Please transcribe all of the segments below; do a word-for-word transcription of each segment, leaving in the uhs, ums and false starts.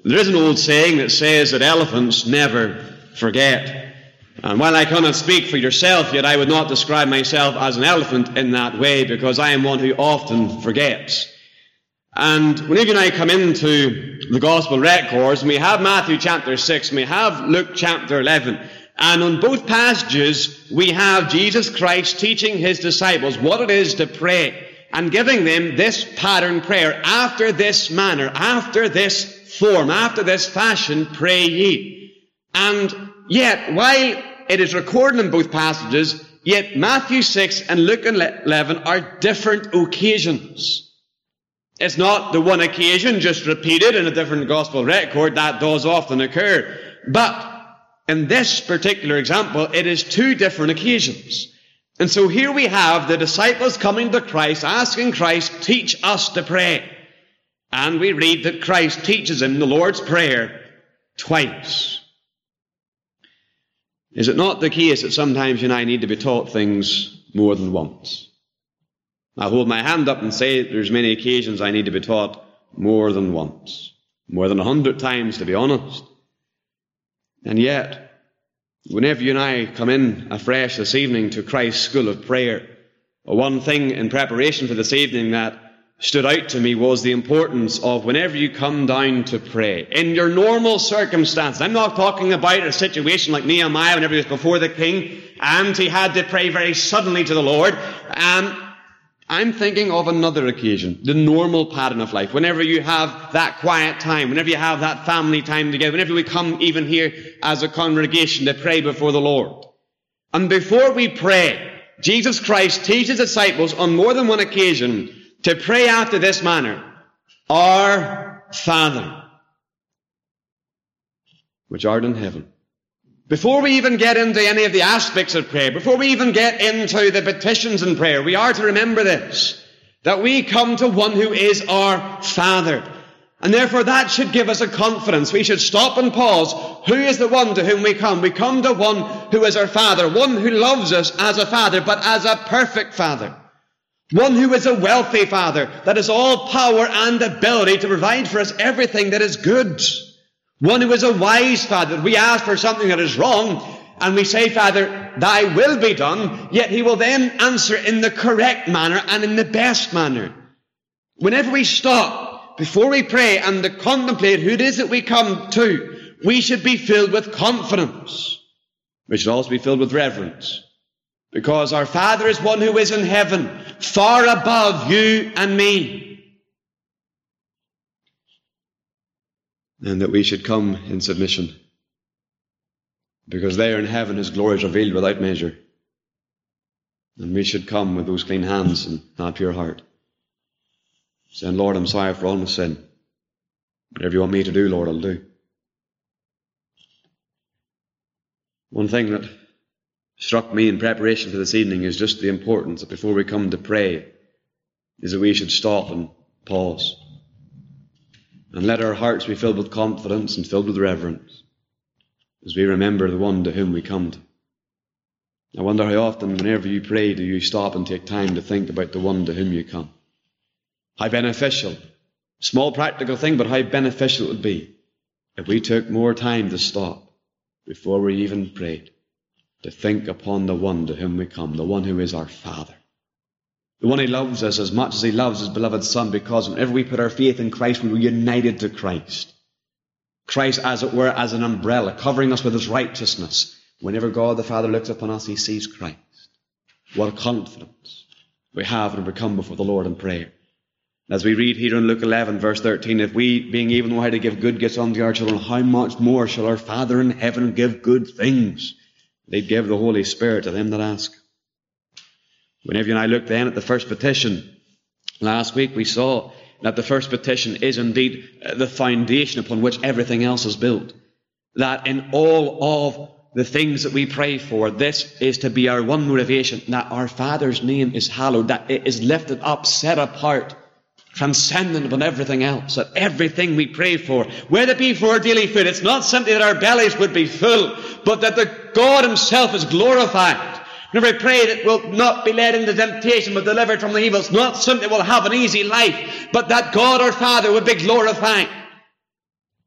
There is an old saying that says that elephants never forget. And while I cannot speak for yourself, yet I would not describe myself as an elephant in that way, because I am one who often forgets. And whenever you and I come into the Gospel records, and we have Matthew chapter six, and we have Luke chapter eleven, and on both passages we have Jesus Christ teaching his disciples what it is to pray, and giving them this pattern prayer: after this manner, after this form, after this fashion, pray ye. And yet, while it is recorded in both passages, yet Matthew six and Luke eleven are different occasions. It's not the one occasion just repeated in a different gospel record. That does often occur. But in this particular example, it is two different occasions. And so here we have the disciples coming to Christ, asking Christ, teach us to pray. And we read that Christ teaches them the Lord's Prayer twice. Is it not the case that sometimes you and I need to be taught things more than once? I hold my hand up and say there's many occasions I need to be taught more than once. More than a hundred times, to be honest. And yet, whenever you and I come in afresh this evening to Christ's School of Prayer, one thing in preparation for this evening that stood out to me was the importance of whenever you come down to pray, in your normal circumstances. I'm not talking about a situation like Nehemiah whenever he was before the king and he had to pray very suddenly to the Lord. Um, I'm thinking of another occasion, the normal pattern of life. Whenever you have that quiet time, whenever you have that family time together, whenever we come even here as a congregation to pray before the Lord. And before we pray, Jesus Christ teaches disciples on more than one occasion to pray after this manner: Our Father, which art in heaven. Before we even get into any of the aspects of prayer, before we even get into the petitions in prayer, we are to remember this, that we come to one who is our Father. And therefore that should give us a confidence. We should stop and pause. Who is the one to whom we come? We come to one who is our Father, one who loves us as a Father, but as a perfect Father. One who is a wealthy Father, that has all power and ability to provide for us everything that is good. One who is a wise Father. We ask for something that is wrong, and we say, Father, thy will be done, yet he will then answer in the correct manner and in the best manner. Whenever we stop, before we pray, and to contemplate who it is that we come to, we should be filled with confidence. We should also be filled with reverence. Because our Father is one who is in heaven, far above you and me. And that we should come in submission. Because there in heaven his glory is revealed without measure. And we should come with those clean hands and that pure heart, saying, Lord, I'm sorry for all my sin. Whatever you want me to do, Lord, I'll do. One thing that struck me in preparation for this evening is just the importance that before we come to pray is that we should stop and pause and let our hearts be filled with confidence and filled with reverence as we remember the one to whom we come to. I wonder how often whenever you pray do you stop and take time to think about the one to whom you come. How beneficial, small practical thing, but how beneficial it would be if we took more time to stop before we even prayed, to think upon the one to whom we come, the one who is our Father. The one who loves us as much as he loves his beloved Son, because whenever we put our faith in Christ, we were united to Christ. Christ, as it were, as an umbrella, covering us with his righteousness. Whenever God the Father looks upon us, he sees Christ. What a confidence we have when we come before the Lord in prayer. As we read here in Luke eleven, verse thirteen, if we, being able, know how to give good gifts unto our children, how much more shall our Father in heaven give good things? They'd give the Holy Spirit to them that ask. Whenever you and I look then at the first petition, last week we saw that the first petition is indeed the foundation upon which everything else is built. That in all of the things that we pray for, this is to be our one motivation, that our Father's name is hallowed, that it is lifted up, set apart, transcendent upon everything else, that everything we pray for, whether it be for our daily food, it's not simply that our bellies would be full, but that the God himself is glorified. Whenever I pray that we'll not be led into temptation, but delivered from the evil, it's not simply we'll have an easy life, but that God our Father would be glorified.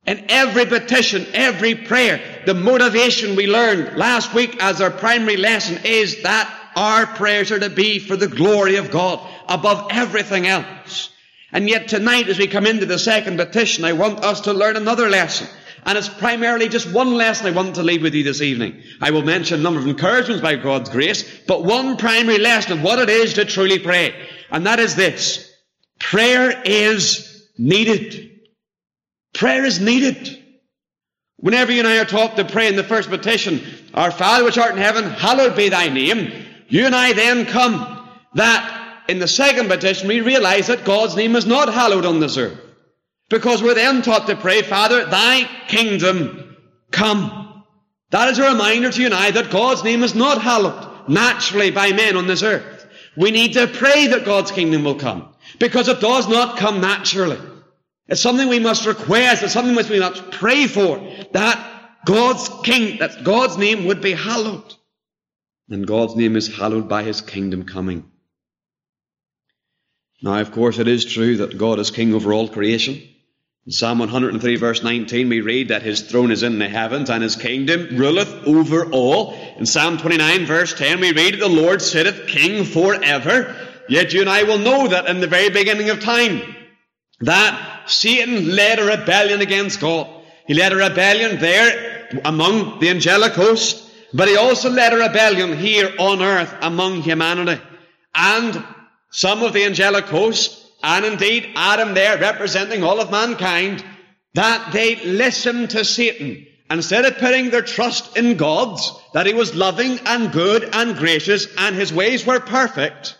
In every petition, every prayer, the motivation we learned last week as our primary lesson is that our prayers are to be for the glory of God above everything else. And yet tonight, as we come into the second petition, I want us to learn another lesson. And it's primarily just one lesson I want to leave with you this evening. I will mention a number of encouragements by God's grace, but one primary lesson of what it is to truly pray. And that is this. Prayer is needed. Prayer is needed. Whenever you and I are taught to pray in the first petition, Our Father which art in heaven, hallowed be thy name, you and I then come that in the second petition we realize that God's name is not hallowed on this earth. Because we're then taught to pray, Father, thy kingdom come. That is a reminder to you and I that God's name is not hallowed naturally by men on this earth. We need to pray that God's kingdom will come, because it does not come naturally. It's something we must request. It's something which we must pray for, that God's king, that God's name would be hallowed. And God's name is hallowed by his kingdom coming. Now, of course, it is true that God is king over all creation. In Psalm one hundred three, verse nineteen, we read that his throne is in the heavens and his kingdom ruleth over all. In Psalm twenty-nine, verse ten, we read that the Lord sitteth king forever. Yet you and I will know that in the very beginning of time, that Satan led a rebellion against God. He led a rebellion there among the angelic host, but he also led a rebellion here on earth among humanity. And some of the angelic host, and indeed Adam there representing all of mankind, that they listened to Satan. Instead of putting their trust in God, that he was loving and good and gracious and his ways were perfect,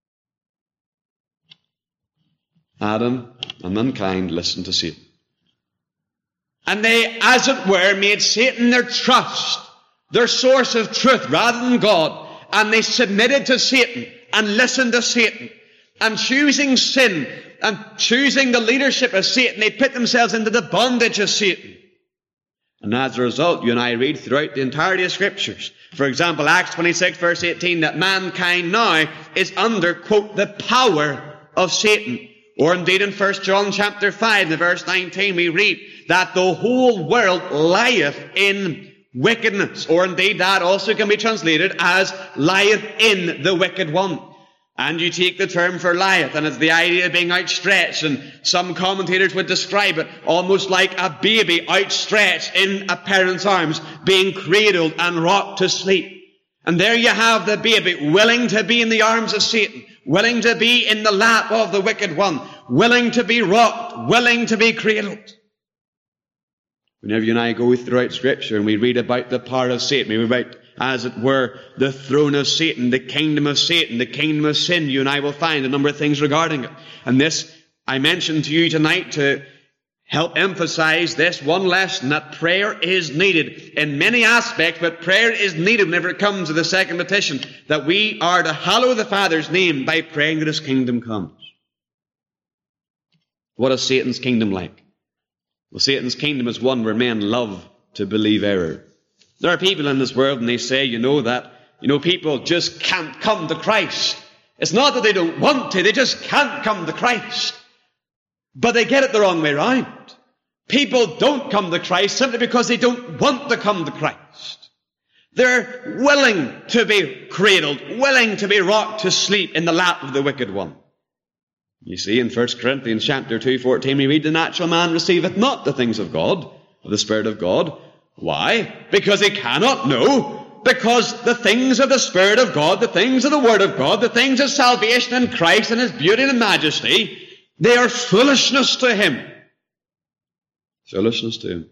Adam and mankind listened to Satan. And they, as it were, made Satan their trust, their source of truth rather than God. And they submitted to Satan and listened to Satan. And choosing sin and choosing the leadership of Satan, they put themselves into the bondage of Satan. And as a result, you and I read throughout the entirety of Scriptures, for example, Acts twenty-six, verse eighteen, that mankind now is under, quote, the power of Satan. Or indeed in First John chapter five, the verse nineteen, we read that the whole world lieth in wickedness. Or indeed that also can be translated as lieth in the wicked one. And you take the term for lieth, and it's the idea of being outstretched, and some commentators would describe it almost like a baby outstretched in a parent's arms, being cradled and rocked to sleep. And there you have the baby willing to be in the arms of Satan, willing to be in the lap of the wicked one, willing to be rocked, willing to be cradled. Whenever you and I go throughout Scripture and we read about the power of Satan, we read about, as it were, the throne of Satan, the kingdom of Satan, the kingdom of sin, you and I will find a number of things regarding it. And this I mentioned to you tonight to help emphasize this one lesson, that prayer is needed in many aspects, but prayer is needed whenever it comes to the second petition, that we are to hallow the Father's name by praying that his kingdom comes. What is Satan's kingdom like? Well, Satan's kingdom is one where men love to believe error. There are people in this world and they say, you know, that, you know, people just can't come to Christ. It's not that they don't want to, they just can't come to Christ. But they get it the wrong way round. People don't come to Christ simply because they don't want to come to Christ. They're willing to be cradled, willing to be rocked to sleep in the lap of the wicked one. You see, in First Corinthians chapter two, fourteen, we read, the natural man receiveth not the things of God, of the Spirit of God. Why? Because he cannot know. Because the things of the Spirit of God, the things of the Word of God, the things of salvation in Christ and his beauty and majesty, they are foolishness to him. Foolishness to him.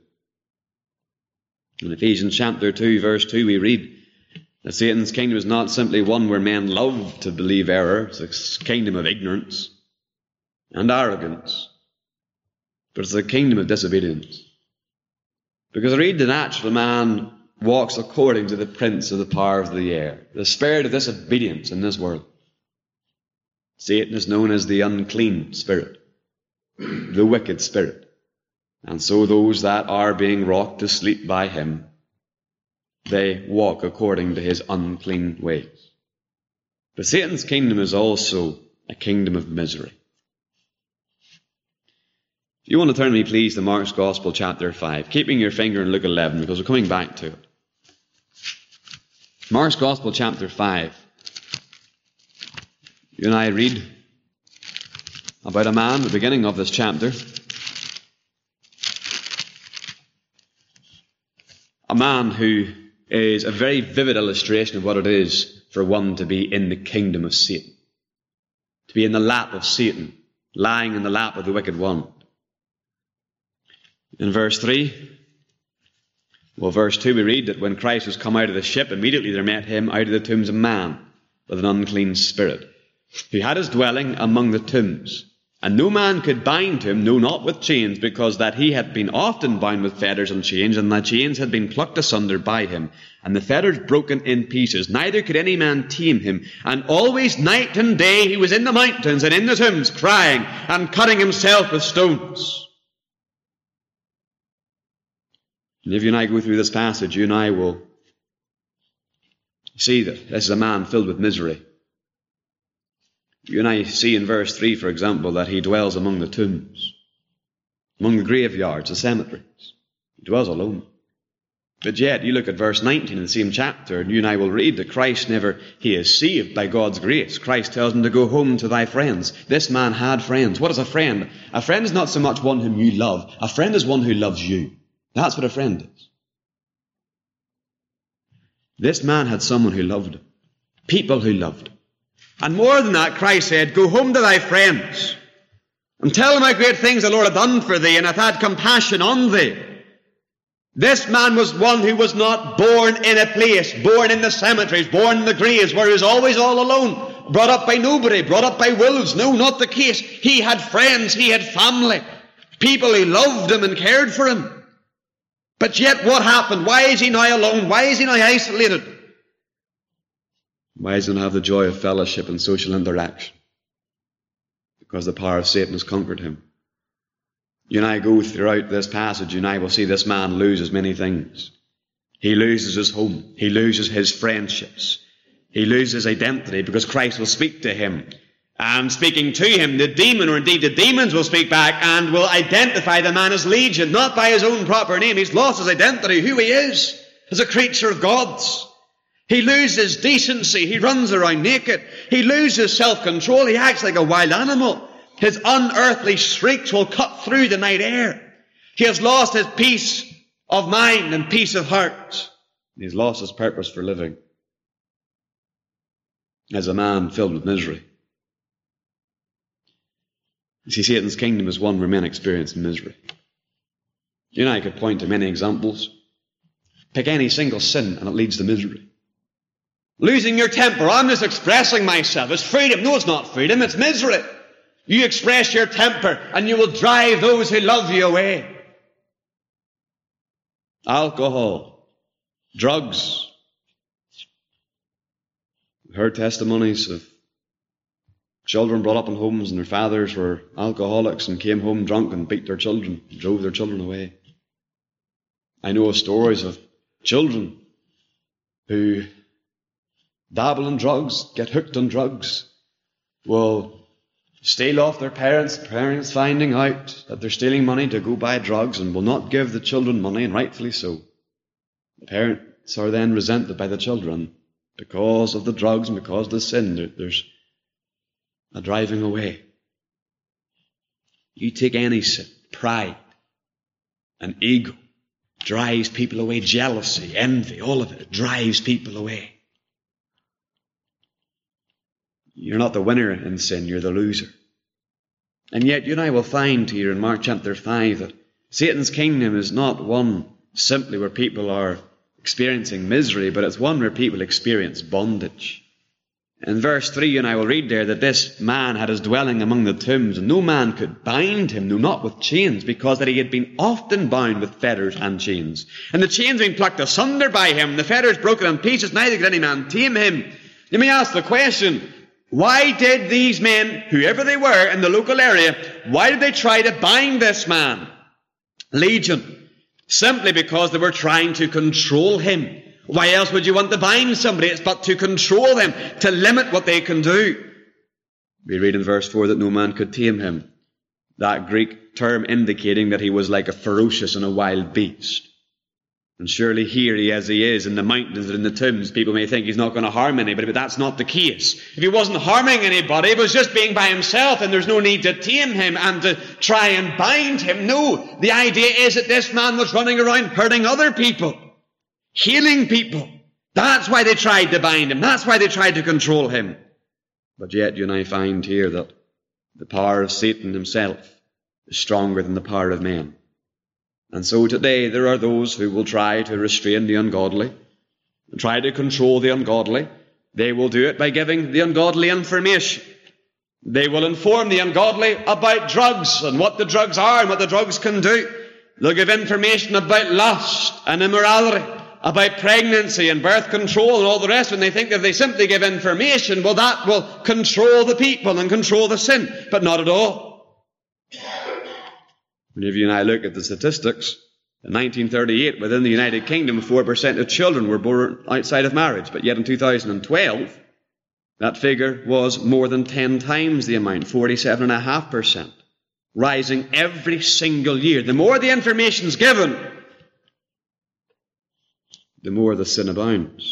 In Ephesians chapter two, verse two, we read that Satan's kingdom is not simply one where men love to believe error. It's a kingdom of ignorance and arrogance. But it's a kingdom of disobedience. Because I read the natural man walks according to the prince of the power of the air, the spirit of disobedience in this world. Satan is known as the unclean spirit, the wicked spirit. And so those that are being rocked to sleep by him, they walk according to his unclean ways. But Satan's kingdom is also a kingdom of misery. If you want to turn me, please, to Mark's Gospel, chapter five, keeping your finger in Luke eleven, because we're coming back to it. Mark's Gospel, chapter five. You and I read about a man at the beginning of this chapter. A man who is a very vivid illustration of what it is for one to be in the kingdom of Satan. To be in the lap of Satan, lying in the lap of the wicked one. In verse three, well, verse two, we read that when Christ was come out of the ship, immediately there met him out of the tombs a man with an unclean spirit, who had his dwelling among the tombs. And no man could bind him, no, not with chains, because that he had been often bound with fetters and chains, and the chains had been plucked asunder by him, and the fetters broken in pieces. Neither could any man tame him. And always night and day he was in the mountains and in the tombs, crying and cutting himself with stones. And if you and I go through this passage, you and I will see that this is a man filled with misery. You and I see in verse three, for example, that he dwells among the tombs, among the graveyards, the cemeteries. He dwells alone. But yet, you look at verse nineteen in the same chapter, and you and I will read that Christ never, he is saved by God's grace. Christ tells him to go home to thy friends. This man had friends. What is a friend? A friend is not so much one whom you love. A friend is one who loves you. That's what a friend is. This man had someone who loved him. People who loved him. And more than that, Christ said, go home to thy friends and tell them how great things the Lord hath done for thee and hath had compassion on thee. This man was one who was not born in a place, born in the cemeteries, born in the graves, where he was always all alone, brought up by nobody, brought up by wolves. No, not the case. He had friends, he had family, people who loved him and cared for him. But yet what happened? Why is he now alone? Why is he now isolated? Why does he not have the joy of fellowship and social interaction? Because the power of Satan has conquered him. You and I go throughout this passage, you and I will see this man loses many things. He loses his home. He loses his friendships. He loses identity because Christ will speak to him. And speaking to him, the demon, or indeed the demons, will speak back and will identify the man as Legion, not by his own proper name. He's lost his identity, who he is, as a creature of God's. He loses decency. He runs around naked. He loses self-control. He acts like a wild animal. His unearthly shrieks will cut through the night air. He has lost his peace of mind and peace of heart. He's lost his purpose for living. As a man filled with misery. You see, Satan's kingdom is one where men experience misery. You and I could point to many examples. Pick any single sin and it leads to misery. Losing your temper. I'm just expressing myself. It's freedom. No, it's not freedom. It's misery. You express your temper and you will drive those who love you away. Alcohol. Drugs. We've heard testimonies of children brought up in homes and their fathers were alcoholics and came home drunk and beat their children, drove their children away. I know of stories of children who dabble in drugs, get hooked on drugs, will steal off their parents, parents finding out that they're stealing money to go buy drugs and will not give the children money, and rightfully so. The parents are then resented by the children because of the drugs and because of the sin. There's a driving away. You take any sin, pride and ego, drives people away, jealousy, envy, all of it, it drives people away. You're not the winner in sin, you're the loser. And yet you and I will find here in Mark chapter five that Satan's kingdom is not one simply where people are experiencing misery, but it's one where people experience bondage. In verse three, and I will read there that this man had his dwelling among the tombs, and no man could bind him, no, not with chains, because that he had been often bound with fetters and chains. And the chains being plucked asunder by him, the fetters broken in pieces, neither could any man tame him. Let me ask the question, why did these men, whoever they were in the local area, why did they try to bind this man? Legion. Simply because they were trying to control him. Why else would you want to bind somebody? It's but to control them, to limit what they can do. We read in verse four that no man could tame him. that Greek term indicating that he was like a ferocious and a wild beast. And surely here he, as he is in the mountains and in the tombs, people may think he's not going to harm anybody, but that's not the case. If he wasn't harming anybody, he was just being by himself, and there's no need to tame him and to try and bind him. No, the idea is that this man was running around hurting other people, healing people. That's why they tried to bind him. That's why they tried to control him. But yet you and I find here that the power of Satan himself is stronger than the power of men. And so today there are those who will try to restrain the ungodly, and try to control the ungodly. They will do it by giving the ungodly information. They will inform the ungodly about drugs and what the drugs are and what the drugs can do. They'll give information about lust and immorality, about pregnancy and birth control and all the rest, and they think that if they simply give information, well, that will control the people and control the sin. But not at all. If you and I look at the statistics, in nineteen thirty-eight, within the United Kingdom, four percent of children were born outside of marriage. But yet in two thousand twelve, that figure was more than ten times the amount, forty-seven point five percent, rising every single year. The more the information is given, the more the sin abounds.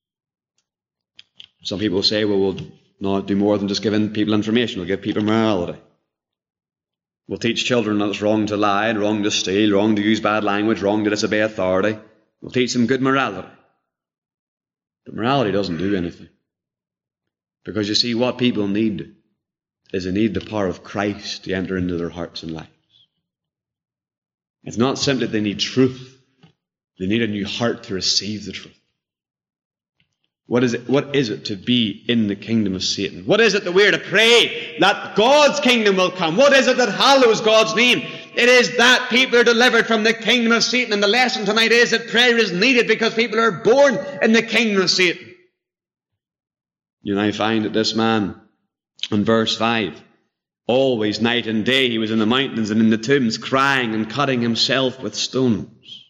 Some people say, well, we'll not do more than just giving people information. We'll give people morality. We'll teach children that it's wrong to lie and wrong to steal, wrong to use bad language, wrong to disobey authority. We'll teach them good morality. But morality doesn't do anything. Because you see, what people need is they need the power of Christ to enter into their hearts and lives. It's not simply that they need truth. They need a new heart to receive the truth. What is it? What is it to be in the kingdom of Satan? What is it that we're to pray that God's kingdom will come? What is it that hallows God's name? It is that people are delivered from the kingdom of Satan. And the lesson tonight is that prayer is needed because people are born in the kingdom of Satan. You and I find that this man, in verse five, always night and day he was in the mountains and in the tombs, crying and cutting himself with stones.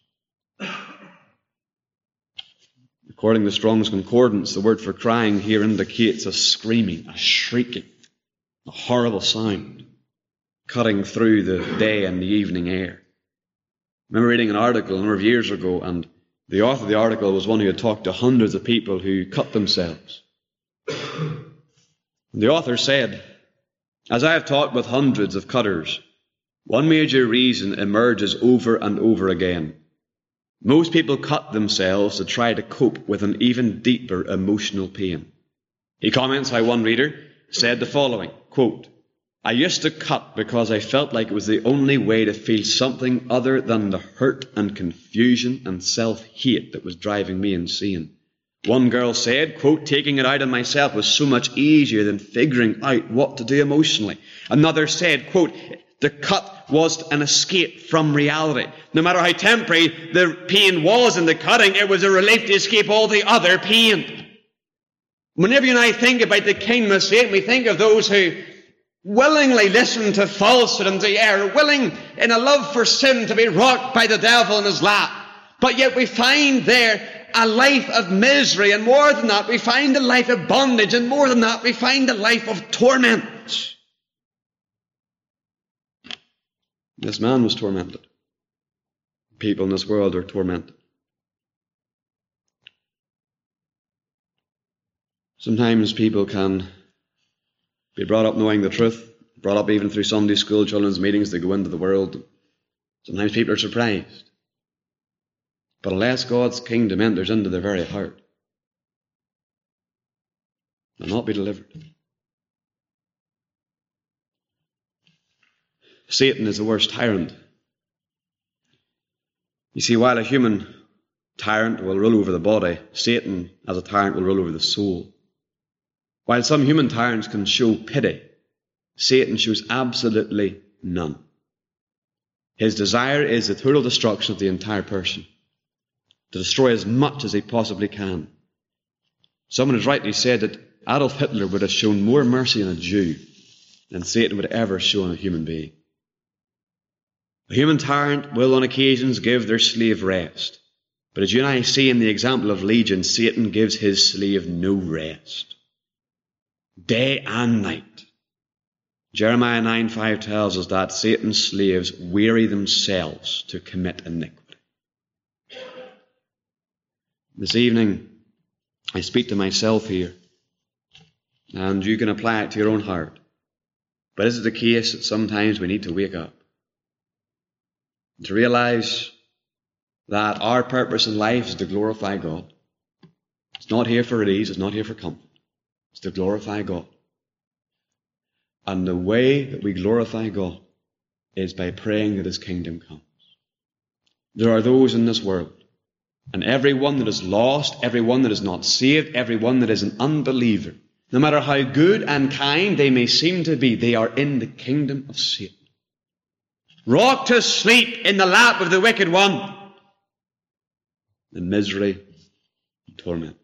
According to Strong's Concordance, the word for crying here indicates a screaming, a shrieking, a horrible sound, cutting through the day and the evening air. I remember reading an article a number of years ago, and the author of the article was one who had talked to hundreds of people who cut themselves. And the author said, as I have talked with hundreds of cutters, one major reason emerges over and over again. Most people cut themselves to try to cope with an even deeper emotional pain. He comments how one reader said the following, quote, I used to cut because I felt like it was the only way to feel something other than the hurt and confusion and self-hate that was driving me insane. One girl said, quote, taking it out on myself was so much easier than figuring out what to do emotionally. Another said, quote, the cut was an escape from reality. No matter how temporary the pain was in the cutting, it was a relief to escape all the other pain. Whenever you and I think about the kingdom of Satan, we think of those who willingly listen to falsehood and to error, willing in a love for sin to be rocked by the devil in his lap. But yet we find there a life of misery, and more than that, we find a life of bondage, and more than that, we find a life of torment. This man was tormented. People in this world are tormented. Sometimes people can be brought up knowing the truth, brought up even through Sunday school, children's meetings, they go into the world. Sometimes people are surprised. But unless God's kingdom enters into their very heart, they'll not be delivered. Satan is the worst tyrant. You see, while a human tyrant will rule over the body, Satan as a tyrant will rule over the soul. While some human tyrants can show pity, Satan shows absolutely none. His desire is the total destruction of the entire person, to destroy as much as he possibly can. Someone has rightly said that Adolf Hitler would have shown more mercy on a Jew than Satan would ever show on a human being. A human tyrant will on occasions give their slave rest. But as you and I see in the example of Legion, Satan gives his slave no rest. Day and night. Jeremiah nine five tells us that Satan's slaves weary themselves to commit iniquity. This evening, I speak to myself here, and you can apply it to your own heart. But is it the case that sometimes we need to wake up and to realize that our purpose in life is to glorify God? It's not here for ease, it's not here for comfort. It's to glorify God. And the way that we glorify God is by praying that His kingdom comes. There are those in this world, and every one that is lost, every one that is not saved, every one that is an unbeliever, no matter how good and kind they may seem to be, they are in the kingdom of Satan, rocked to sleep in the lap of the wicked one, in misery and torment.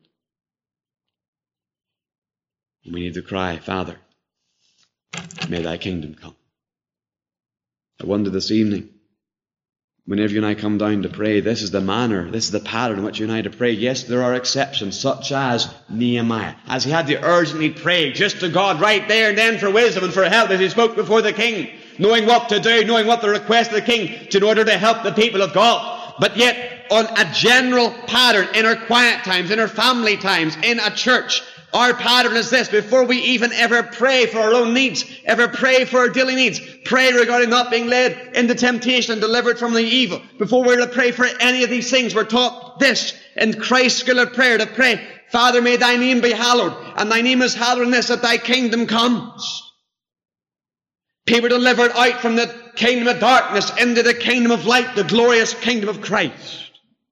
And we need to cry, Father, may thy kingdom come. I wonder this evening, whenever you and I come down to pray, this is the manner, this is the pattern in which you and I to pray. Yes, there are exceptions, such as Nehemiah, as he had to urgently pray just to God right there and then for wisdom and for help as he spoke before the king, knowing what to do, knowing what the request of the king in order to help the people of God. But yet, on a general pattern, in our quiet times, in our family times, in a church, our pattern is this: before we even ever pray for our own needs, ever pray for our daily needs, pray regarding not being led into temptation and delivered from the evil. Before we're to pray for any of these things, we're taught this in Christ's school of prayer, to pray, Father, may thy name be hallowed. And thy name is hallowed in this, that thy kingdom comes. People delivered out from the kingdom of darkness into the kingdom of light, the glorious kingdom of Christ.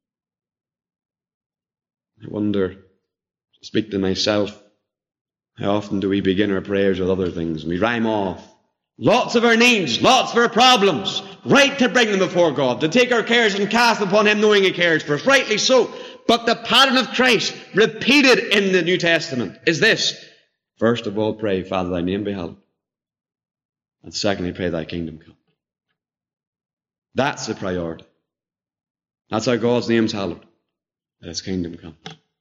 I wonder, to speak to myself, how often do we begin our prayers with other things? We rhyme off lots of our needs, lots of our problems, right to bring them before God, to take our cares and cast upon Him knowing He cares for us, rightly so. But the pattern of Christ, repeated in the New Testament, is this: first of all, pray, Father, thy name be hallowed. And secondly, pray, thy kingdom come. That's the priority. That's how God's name's hallowed, that His kingdom comes.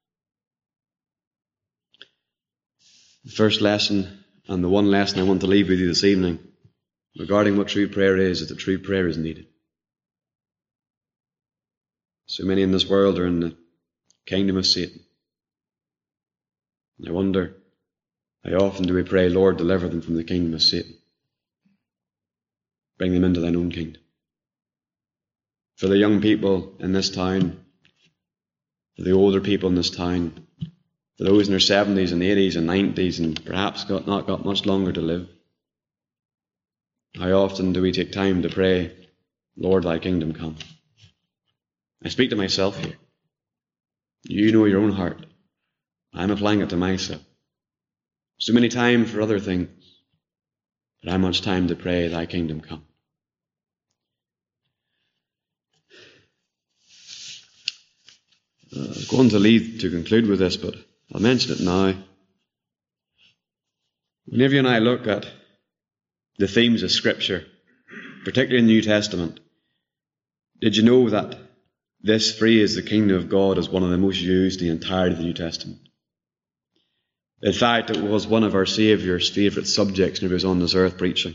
The first lesson, and the one lesson I want to leave with you this evening, regarding what true prayer is, is that true prayer is needed. So many in this world are in the kingdom of Satan. And I wonder, how often do we pray, Lord, deliver them from the kingdom of Satan? Bring them into thine own kingdom. For the young people in this town, for the older people in this town, for those in their seventies and eighties and nineties and perhaps got not got much longer to live, how often do we take time to pray, Lord, thy kingdom come? I speak to myself here. You know your own heart. I'm applying it to myself. So many times for other things, but how much time to pray, thy kingdom come? Uh, I'm going to leave to conclude with this, but I'll mention it now. Whenever you and I look at the themes of Scripture, particularly in the New Testament, did you know that this phrase, the kingdom of God, is one of the most used in the entirety of the New Testament? In fact, it was one of our Saviour's favourite subjects when He was on this earth preaching.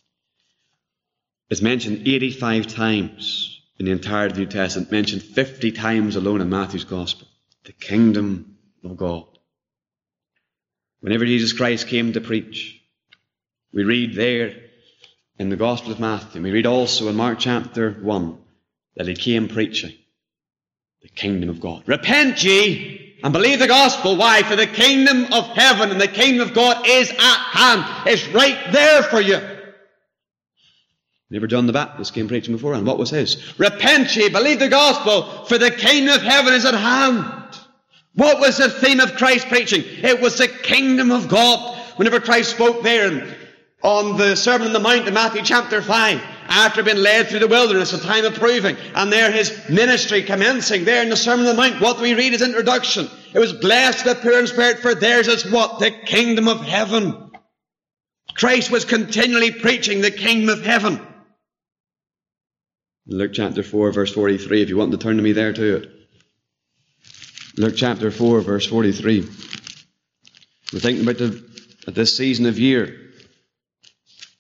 It's mentioned eighty-five times in the entirety of the New Testament, mentioned fifty times alone in Matthew's Gospel. The kingdom of God. Whenever Jesus Christ came to preach, we read there in the Gospel of Matthew, and we read also in Mark chapter one, that He came preaching the kingdom of God. Repent ye and believe the gospel. Why? For the kingdom of heaven and the kingdom of God is at hand. It's right there for you. Remember John the Baptist came preaching before, and what was his? Repent ye, believe the gospel, for the kingdom of heaven is at hand. What was the theme of Christ's preaching? It was the kingdom of God. Whenever Christ spoke there on the Sermon on the Mount in Matthew chapter five, after being led through the wilderness, a time of proving, and there His ministry commencing there in the Sermon on the Mount, what do we read? His introduction. It was, blessed the poor in spirit, for theirs is what? The kingdom of heaven. Christ was continually preaching the kingdom of heaven. Luke chapter four, verse forty-three, if you want to turn to me there to it. Luke chapter four, verse forty-three. We're thinking about the, at this season of year,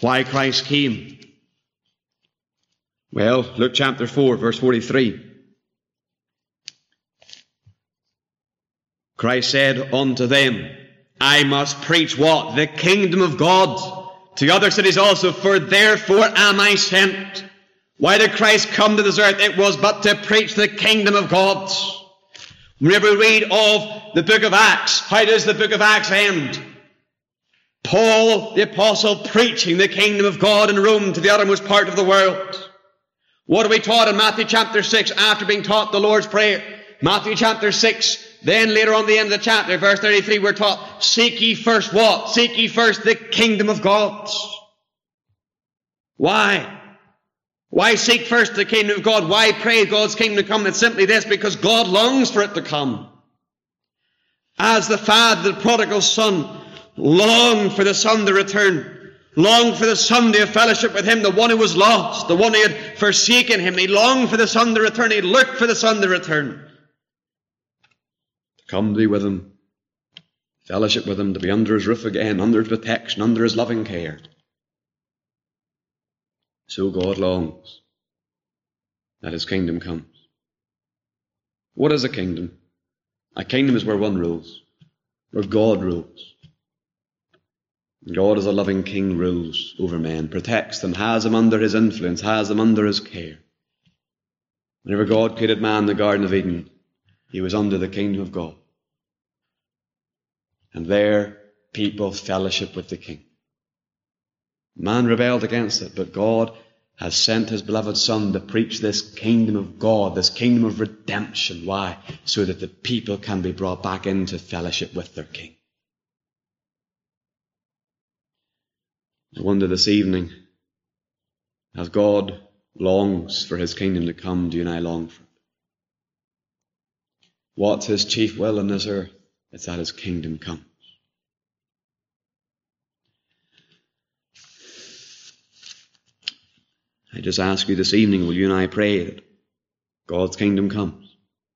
why Christ came. Well, Luke chapter four, verse forty-three. Christ said unto them, I must preach what? The kingdom of God to other cities also, for therefore am I sent. Why did Christ come to this earth? It was but to preach the kingdom of God. Whenever we read of the book of Acts, how does the book of Acts end? Paul, the apostle, preaching the kingdom of God in Rome to the uttermost part of the world. What are we taught in Matthew chapter six after being taught the Lord's Prayer? Matthew chapter six, then later on the end of the chapter, verse thirty-three, we're taught, seek ye first what? Seek ye first the kingdom of God. Why? Why seek first the kingdom of God? Why pray God's kingdom to come? It's simply this, because God longs for it to come. As the father, the prodigal son, longed for the son to return, longed for the son to have fellowship with him, the one who was lost, the one who had forsaken him. He longed for the son to return. He looked for the son to return. To come to be with him, fellowship with him, to be under his roof again, under his protection, under his loving care. So God longs that his kingdom comes. What is a kingdom? A kingdom is where one rules, where God rules. God as a loving king rules over men, protects them, has them under his influence, has them under his care. Whenever God created man in the Garden of Eden, he was under the kingdom of God. And there people fellowship with the king. Man rebelled against it, but God has sent his beloved Son to preach this kingdom of God, this kingdom of redemption. Why? So that the people can be brought back into fellowship with their king. I wonder this evening, as God longs for his kingdom to come, do you and I long for it? What's his chief will in this earth? It's that his kingdom comes. I just ask you this evening, will you and I pray that God's kingdom comes?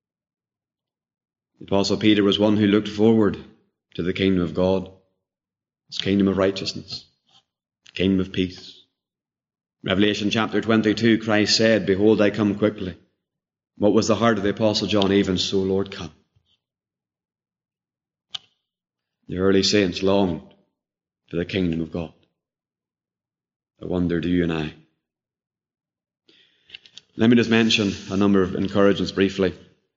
The Apostle Peter was one who looked forward to the kingdom of God, his kingdom of righteousness, kingdom of peace. Revelation chapter twenty-two, Christ said, behold, I come quickly. What was the heart of the Apostle John? Even so, Lord, come. The early saints longed for the kingdom of God. I wonder, do you and I? Let me just mention a number of encouragements briefly.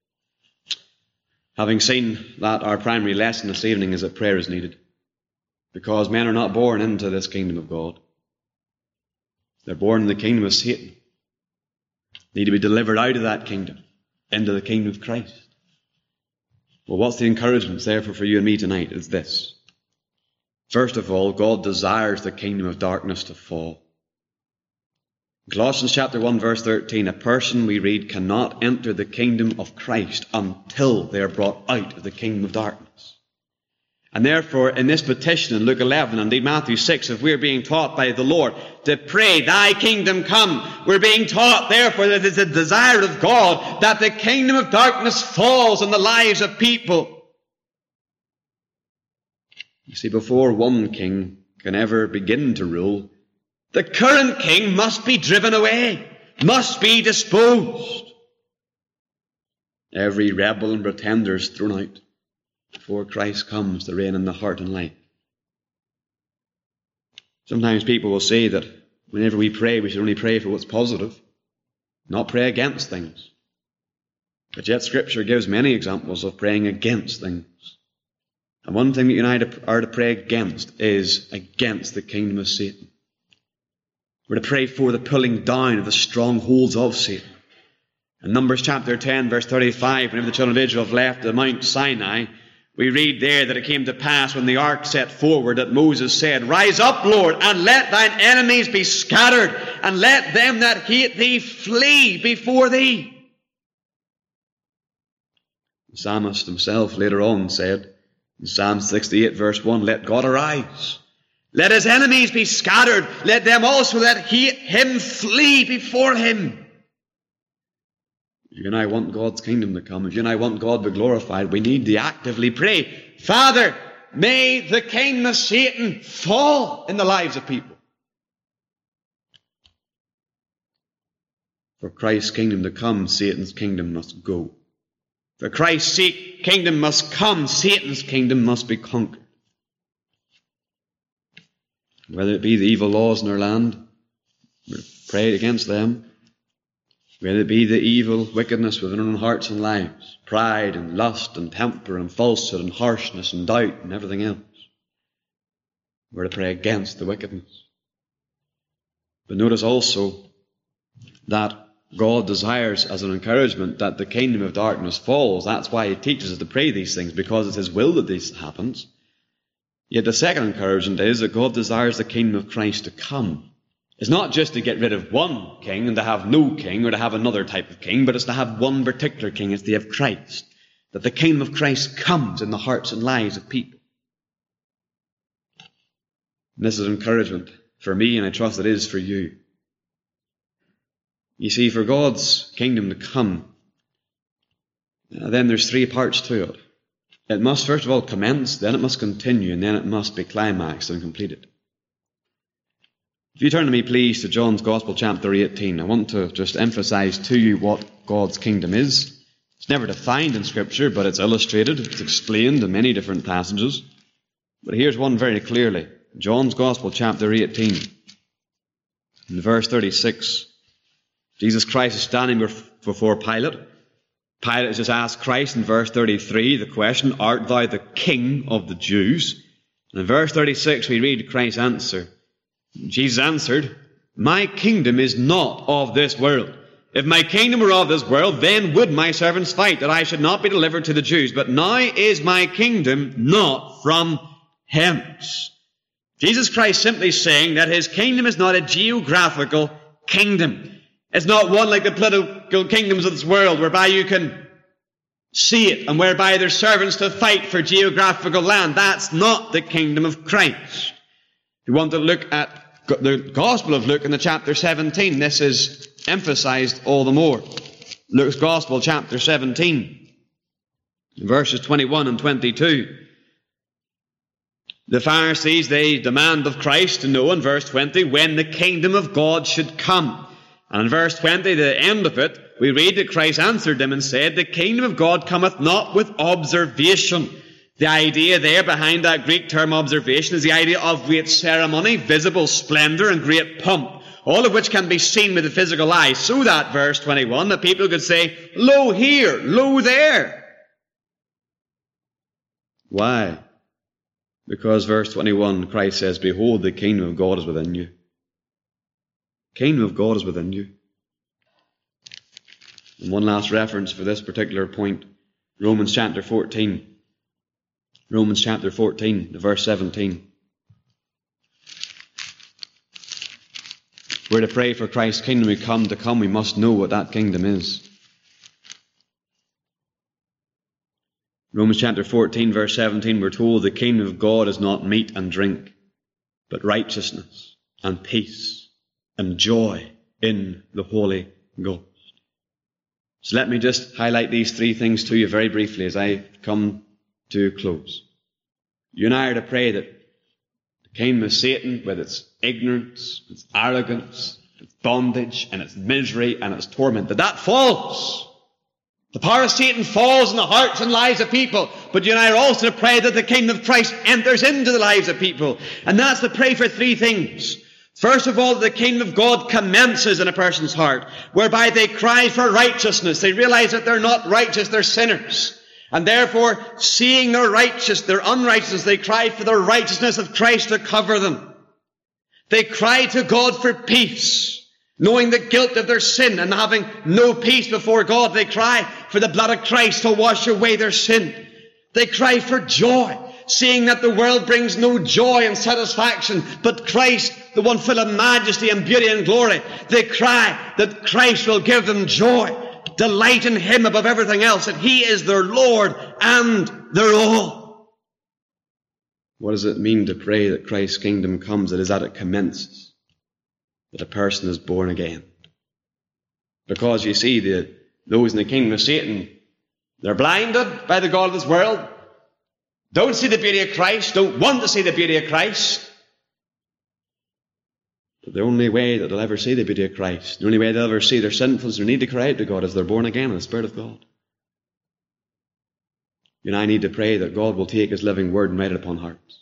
Having seen that our primary lesson this evening is that prayer is needed, because men are not born into this kingdom of God. They're born in the kingdom of Satan. They need to be delivered out of that kingdom into the kingdom of Christ. Well, what's the encouragement, therefore, for you and me tonight? It's this. First of all, God desires the kingdom of darkness to fall. Colossians chapter one, verse thirteen, a person, we read, cannot enter the kingdom of Christ until they are brought out of the kingdom of darkness. And therefore, in this petition in Luke eleven, and indeed Matthew six, if we're being taught by the Lord to pray, thy kingdom come, we're being taught, therefore, that it's a desire of God that the kingdom of darkness falls in the lives of people. You see, before one king can ever begin to rule, the current king must be driven away, must be disposed. Every rebel and pretender is thrown out before Christ comes to reign in the heart and life. Sometimes people will say that whenever we pray, we should only pray for what's positive, not pray against things. But yet Scripture gives many examples of praying against things. And one thing that you and I are to pray against is against the kingdom of Satan. We're to pray for the pulling down of the strongholds of Satan. In Numbers chapter ten, verse thirty-five, whenever the children of Israel have left the Mount Sinai, we read there that it came to pass when the ark set forward that Moses said, rise up, Lord, and let thine enemies be scattered, and let them that hate thee flee before thee. The psalmist himself later on said, in Psalm sixty-eight, verse one, let God arise. Let his enemies be scattered. Let them also that hate him flee before him. If you and I want God's kingdom to come, if you and I want God to be glorified, we need to actively pray, Father, may the kingdom of Satan fall in the lives of people. For Christ's kingdom to come, Satan's kingdom must go. For Christ's kingdom must come, Satan's kingdom must be conquered. Whether it be the evil laws in our land, we're prayed against them. Whether it be the evil wickedness within our own hearts and lives, pride and lust and temper and falsehood and harshness and doubt and everything else, we're to pray against the wickedness. But notice also that God desires as an encouragement that the kingdom of darkness falls. That's why he teaches us to pray these things, because it's his will that this happens. Yet the second encouragement is that God desires the kingdom of Christ to come. It's not just to get rid of one king and to have no king or to have another type of king, but it's to have one particular king. It's to have Christ. That the kingdom of Christ comes in the hearts and lives of people. And this is encouragement for me, and I trust it is for you. You see, for God's kingdom to come, then there's three parts to it. It must first of all commence, then it must continue, and then it must be climaxed and completed. If you turn to me, please, to John's Gospel, chapter eighteen, I want to just emphasize to you what God's kingdom is. It's never defined in Scripture, but it's illustrated, it's explained in many different passages. But here's one very clearly. John's Gospel, chapter eighteen, in verse thirty-six. Jesus Christ is standing before Pilate. Pilate has just asked Christ in verse thirty-three the question, "Art thou the King of the Jews?" And in verse thirty-six we read Christ's answer. Jesus answered, "My kingdom is not of this world. If my kingdom were of this world, then would my servants fight, that I should not be delivered to the Jews. But now is my kingdom not from hence." Jesus Christ simply saying that his kingdom is not a geographical kingdom. It's not one like the political kingdoms of this world, whereby you can see it and whereby there's servants to fight for geographical land. That's not the kingdom of Christ. If you want to look at the Gospel of Luke in the chapter seventeen, this is emphasized all the more. Luke's Gospel, chapter seventeen, verses twenty-one and twenty-two. The Pharisees, they demand of Christ to know in verse twenty when the kingdom of God should come. And in verse twenty, the end of it, we read that Christ answered them and said, "The kingdom of God cometh not with observation." The idea there behind that Greek term observation is the idea of great ceremony, visible splendor, and great pomp, all of which can be seen with the physical eye. So that, verse twenty-one, the people could say, "Lo here, lo there." Why? Because verse twenty-one, Christ says, "Behold, the kingdom of God is within you." The kingdom of God is within you. And one last reference for this particular point, Romans chapter fourteen. Romans chapter fourteen, verse seventeen. We're to pray for Christ's kingdom to come. To come, we must know what that kingdom is. Romans chapter fourteen, verse seventeen, we're told the kingdom of God is not meat and drink, but righteousness and peace and joy in the Holy Ghost. So let me just highlight these three things to you very briefly as I come to a close. You and I are to pray that the kingdom of Satan, with its ignorance, its arrogance, its bondage, and its misery, and its torment, that that falls. The power of Satan falls in the hearts and lives of people. But you and I are also to pray that the kingdom of Christ enters into the lives of people. And that's to pray for three things. First of all, the kingdom of God commences in a person's heart, whereby they cry for righteousness. They realize that they're not righteous, they're sinners. And therefore, seeing their righteous, their unrighteousness, they cry for the righteousness of Christ to cover them. They cry to God for peace, knowing the guilt of their sin and having no peace before God. They cry for the blood of Christ to wash away their sin. They cry for joy, seeing that the world brings no joy and satisfaction, but Christ, the one full of majesty and beauty and glory. They cry that Christ will give them joy, delight in Him above everything else, that He is their Lord and their all. What does it mean to pray that Christ's kingdom comes? It is that it commences, that a person is born again. Because you see, the, those in the kingdom of Satan, they're blinded by the God of this world, don't see the beauty of Christ, don't want to see the beauty of Christ. But the only way that they'll ever see the beauty of Christ, the only way they'll ever see their sinfulness, their need to cry out to God, is they're born again in the Spirit of God. You and I need to pray that God will take His living word and write it upon hearts.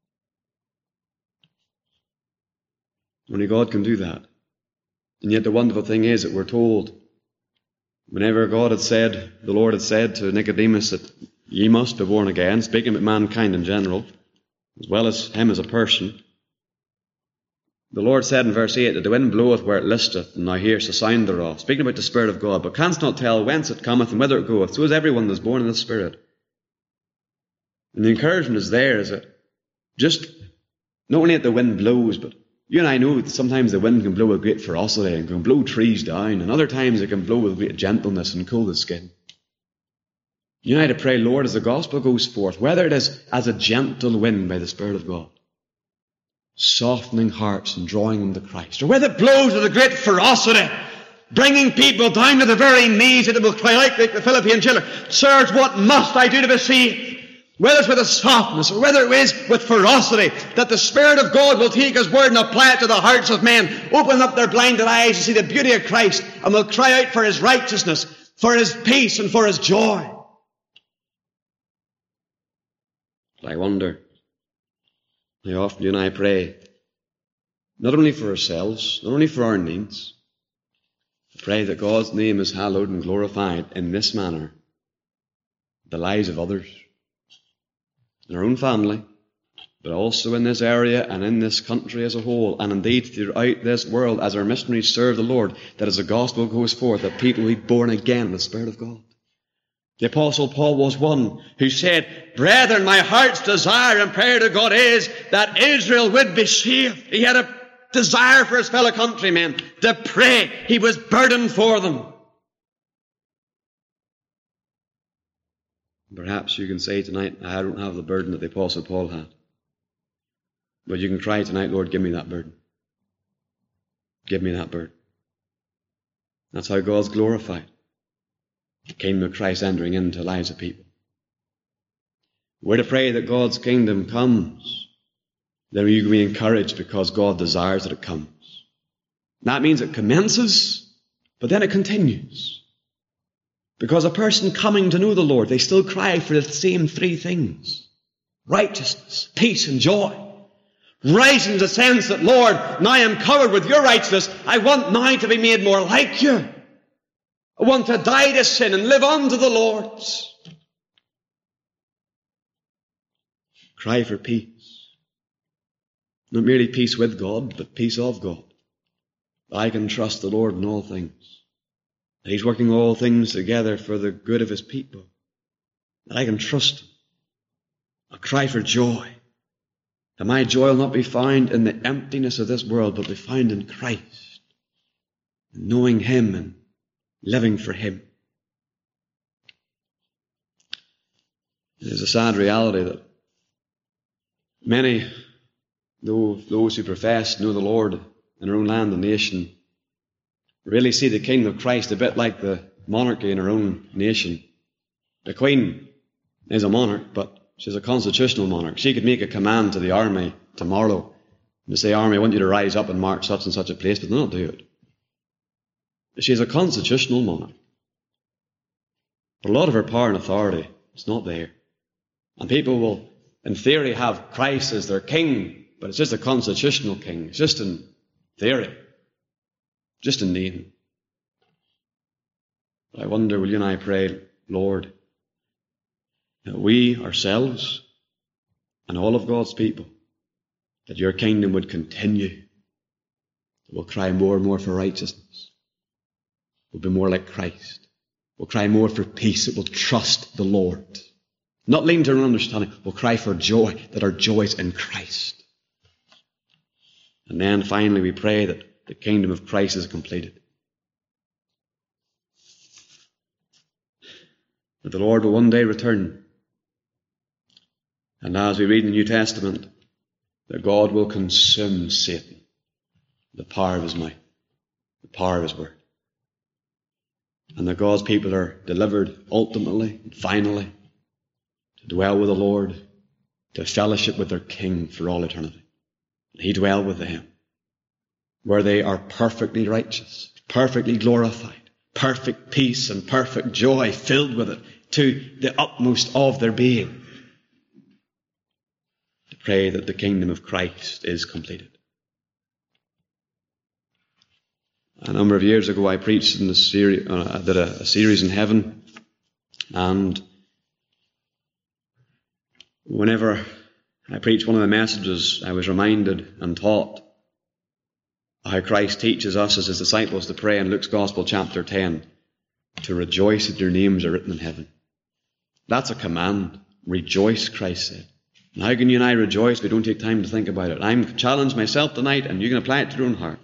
Only God can do that. And yet the wonderful thing is that we're told, whenever God had said, the Lord had said to Nicodemus that ye must be born again, speaking about mankind in general, as well as him as a person, the Lord said in verse eight that the wind bloweth where it listeth, and thou hearest the sound thereof, speaking about the Spirit of God, but canst not tell whence it cometh and whither it goeth. So is everyone that is born in the Spirit. And the encouragement is there, is that just not only that the wind blows, but you and I know that sometimes the wind can blow with great ferocity and can blow trees down, and other times it can blow with great gentleness and cool the skin. You and I to pray, Lord, as the gospel goes forth, whether it is as a gentle wind by the Spirit of God, softening hearts and drawing them to Christ, or whether it blows with a great ferocity, bringing people down to the very knees that it will cry out like the Philippian children, Sirs, what must I do to be saved? Whether it's with a softness or whether it is with ferocity, that the Spirit of God will take His word and apply it to the hearts of men, open up their blinded eyes to see the beauty of Christ, and will cry out for His righteousness, for His peace, and for His joy. But I wonder how often you and I pray, not only for ourselves, not only for our needs, but pray that God's name is hallowed and glorified in this manner, the lives of others, in our own family, but also in this area and in this country as a whole, and indeed throughout this world as our missionaries serve the Lord, that as the gospel goes forth, that people will be born again in the Spirit of God. The Apostle Paul was one who said, Brethren, my heart's desire and prayer to God is that Israel would be saved. He had a desire for his fellow countrymen to pray. He was burdened for them. Perhaps you can say tonight, I don't have the burden that the Apostle Paul had. But you can cry tonight, Lord, give me that burden. Give me that burden. That's how God's glorified. The kingdom of Christ entering into the lives of people. We're to pray that God's kingdom comes. Then you can be encouraged because God desires that it comes. That means it commences, but then it continues. Because a person coming to know the Lord, they still cry for the same three things. Righteousness, peace, and joy. Rising to the sense that, Lord, now I am covered with your righteousness. I want now to be made more like you. I want to die to sin and live unto the Lord. Cry for peace. Not merely peace with God, but peace of God. I can trust the Lord in all things. That He's working all things together for the good of His people. That I can trust Him. I cry for joy. That my joy will not be found in the emptiness of this world, but be found in Christ. Knowing Him and living for Him. It is a sad reality that many, those who profess to know the Lord in their own land and nation, really see the kingdom of Christ a bit like the monarchy in our own nation. The Queen is a monarch, but she's a constitutional monarch. She could make a command to the army tomorrow and say, Army, I want you to rise up and march such and such a place, but they'll not do it. She's a constitutional monarch. But a lot of her power and authority is not there. And people will, in theory, have Christ as their king, but it's just a constitutional king. It's just in theory. Just in name. But I wonder, will you and I pray, Lord, that we ourselves and all of God's people, that your kingdom would continue. That we'll cry more and more for righteousness. We'll be more like Christ. We'll cry more for peace. That we'll trust the Lord. Not lean to our own understanding. We'll cry for joy, that our joy is in Christ. And then finally we pray that the kingdom of Christ is completed. That the Lord will one day return. And as we read in the New Testament, that God will consume Satan, the power of his mouth, the power of his word. And that God's people are delivered ultimately and finally to dwell with the Lord, to fellowship with their King for all eternity. And He dwell with them. where they are perfectly righteous, perfectly glorified, perfect peace and perfect joy filled with it to the utmost of their being. To pray that the kingdom of Christ is completed. A number of years ago I preached in the series, uh, I did a, a series in heaven, and whenever I preached one of the messages, I was reminded and taught how Christ teaches us as his disciples to pray in Luke's Gospel chapter ten, to rejoice that your names are written in heaven. That's a command. Rejoice, Christ said. And how can you and I rejoice if we don't take time to think about it? I'm challenged myself tonight, and you can apply it to your own heart.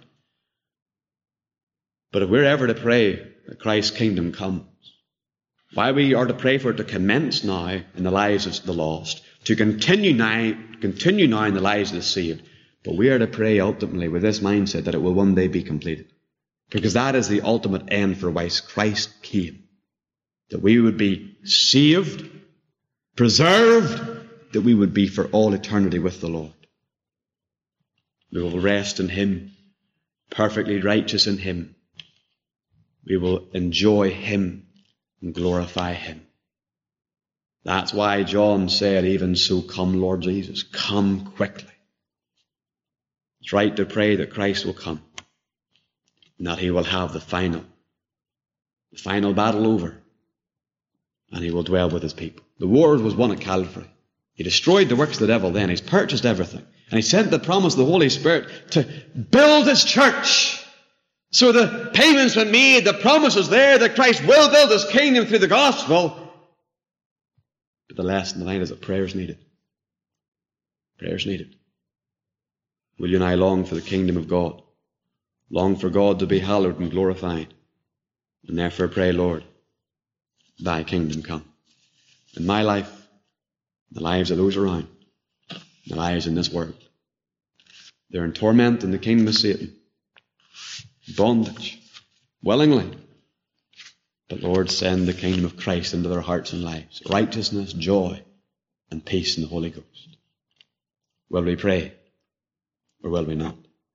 But if we're ever to pray that Christ's kingdom comes, why we are to pray for it to commence now in the lives of the lost, to continue now, continue now in the lives of the saved, but we are to pray ultimately with this mindset that it will one day be completed. Because that is the ultimate end for why Christ came. That we would be saved, preserved, that we would be for all eternity with the Lord. We will rest in him, perfectly righteous in him. We will enjoy him and glorify him. That's why John said, even so, come, Lord Jesus, come quickly. It's right to pray that Christ will come and that he will have the final, the final battle over, and he will dwell with his people. The war was won at Calvary. He destroyed the works of the devil then. He's purchased everything. And he sent the promise of the Holy Spirit to build his church. So the payments been made, the promise is there that Christ will build his kingdom through the gospel. But the lesson tonight is that prayer is needed. Prayer is needed. Will you and I long for the kingdom of God? Long for God to be hallowed and glorified. And therefore pray, Lord, thy kingdom come. In my life, the lives of those around, the lives in this world. They're in torment in the kingdom of Satan. Bondage. Willingly. But Lord, send the kingdom of Christ into their hearts and lives. Righteousness, joy, and peace in the Holy Ghost. Will we pray? Or will we not?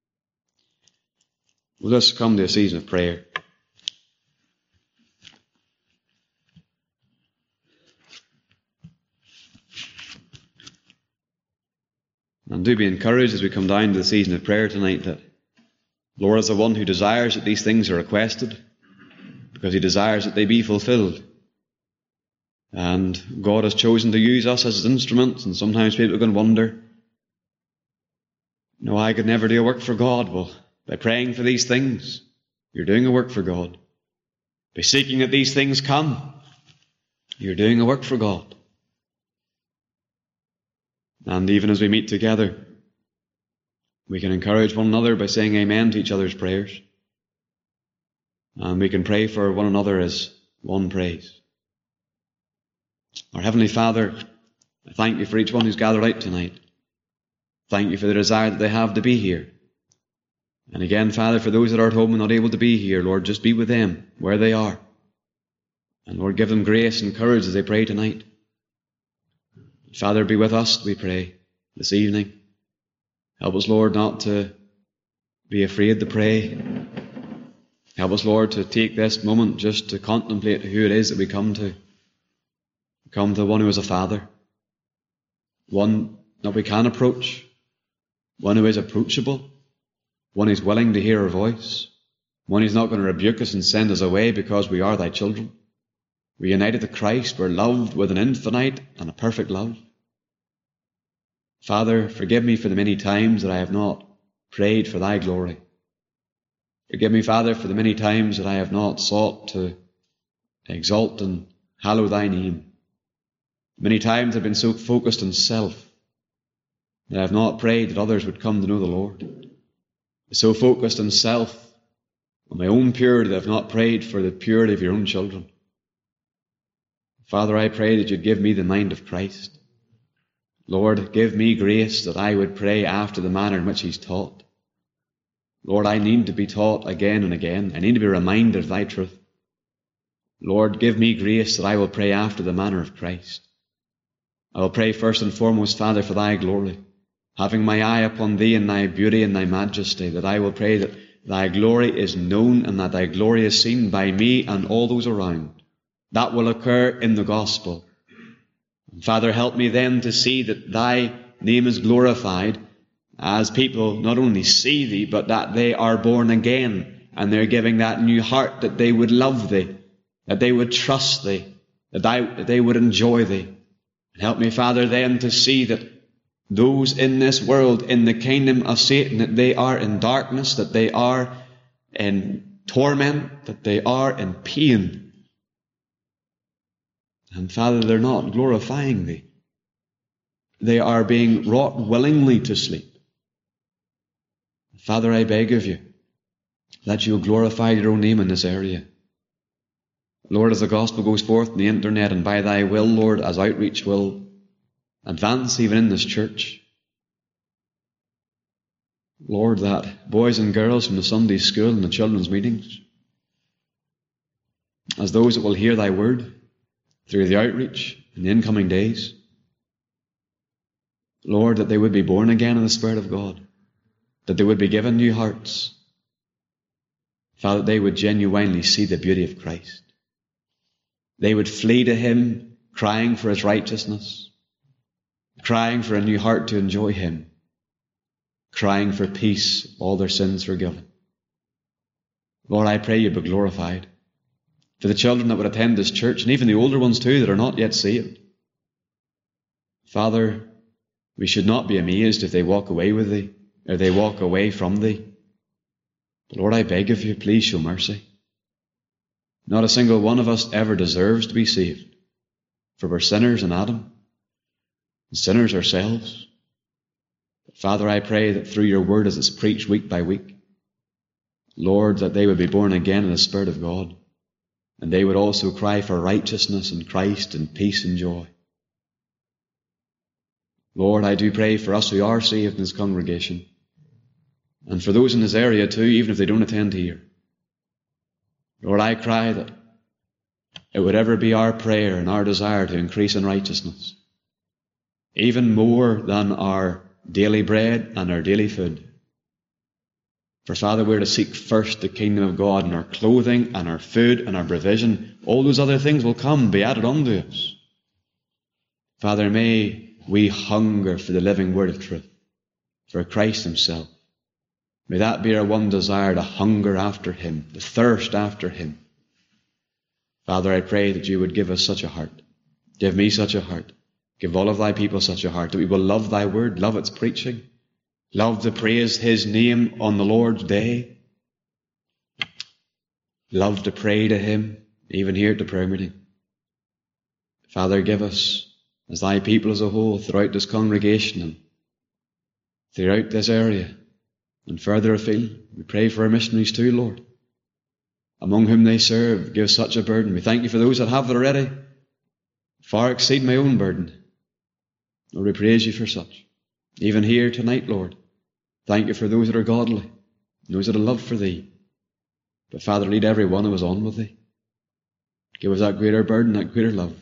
We'll just come to a season of prayer. And do be encouraged as we come down to the season of prayer tonight that Lord is the one who desires that these things are requested, because he desires that they be fulfilled. And God has chosen to use us as his instruments, and sometimes people can wonder, no, I could never do a work for God. Well, by praying for these things, you're doing a work for God. By seeking that these things come, you're doing a work for God. And even as we meet together, we can encourage one another by saying amen to each other's prayers. And we can pray for one another as one prays. Our Heavenly Father, I thank you for each one who's gathered out tonight. Thank you for the desire that they have to be here. And again, Father, for those that are at home and not able to be here, Lord, just be with them where they are. And Lord, give them grace and courage as they pray tonight. Father, be with us, we pray, this evening. Help us, Lord, not to be afraid to pray. Help us, Lord, to take this moment just to contemplate who it is that we come to. We come to one who is a Father, one that we can approach, one who is approachable, one who is willing to hear our voice, one who is not going to rebuke us and send us away because we are thy children. We're united to Christ. We're loved with an infinite and a perfect love. Father, forgive me for the many times that I have not prayed for thy glory. Forgive me, Father, for the many times that I have not sought to exalt and hallow thy name. Many times I've been so focused on self that I have not prayed that others would come to know the Lord. So focused on self, on my own purity, that I have not prayed for the purity of your own children. Father, I pray that you'd give me the mind of Christ. Lord, give me grace that I would pray after the manner in which he's taught. Lord, I need to be taught again and again. I need to be reminded of thy truth. Lord, give me grace that I will pray after the manner of Christ. I will pray first and foremost, Father, for thy glory. having my eye upon thee and thy beauty and thy majesty, that I will pray that thy glory is known and that thy glory is seen by me and all those around. That will occur in the gospel. And Father, help me then to see that thy name is glorified as people not only see thee, but that they are born again and they're giving that new heart, that they would love thee, that they would trust thee, that, I, that they would enjoy thee. And help me, Father, then to see that those in this world, in the kingdom of Satan, that they are in darkness, that they are in torment, that they are in pain. And Father, they're not glorifying thee. They are being wrought willingly to sleep. Father, I beg of you that you will glorify your own name in this area. Lord, as the gospel goes forth on the internet and by thy will, Lord, as outreach will advance even in this church, Lord, that boys and girls from the Sunday school and the children's meetings, as those that will hear thy word through the outreach in the incoming days, Lord, that they would be born again in the Spirit of God, that they would be given new hearts, Father, that they would genuinely see the beauty of Christ. They would flee to him, crying for his righteousness, crying for a new heart to enjoy him, crying for peace, all their sins forgiven. Lord, I pray you be glorified for the children that would attend this church, and even the older ones too that are not yet saved. Father, we should not be amazed if they walk away with thee, or they walk away from thee. But Lord, I beg of you, please show mercy. Not a single one of us ever deserves to be saved, for we're sinners in Adam, and sinners ourselves. But Father, I pray that through your word as it's preached week by week, Lord, that they would be born again in the Spirit of God, and they would also cry for righteousness in Christ and peace and joy. Lord, I do pray for us who are saved in this congregation, and for those in this area too, even if they don't attend here. Lord, I cry that it would ever be our prayer and our desire to increase in righteousness, even more than our daily bread and our daily food. For Father, we're to seek first the kingdom of God, and our clothing and our food and our provision, all those other things will come, be added unto us. Father, may we hunger for the living word of truth, for Christ himself. May that be our one desire, to hunger after him, to thirst after him. Father, I pray that you would give us such a heart. Give me such a heart. Give all of thy people such a heart, that we will love thy word, love its preaching, love to praise his name on the Lord's day, love to pray to him, even here at the prayer meeting. Father, give us, as thy people as a whole, throughout this congregation and throughout this area and further afield, we pray for our missionaries too, Lord, among whom they serve. Give such a burden. We thank you for those that have it already, far exceed my own burden. Lord, we praise you for such. Even here tonight, Lord, thank you for those that are godly, those that have love for thee. But Father, lead every one who is on with thee. Give us that greater burden, that greater love.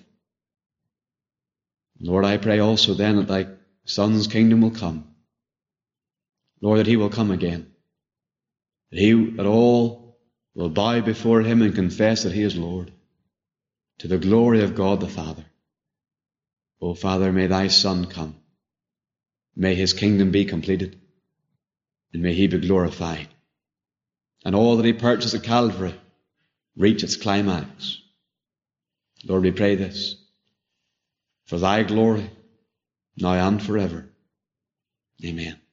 Lord, I pray also then that thy Son's kingdom will come. Lord, that he will come again. That he, that all will bow before him and confess that he is Lord, to the glory of God the Father. O Father, may thy Son come. May his kingdom be completed, and may he be glorified. And all that he purchased at Calvary reach its climax. Lord, we pray this for thy glory, now and forever. Amen.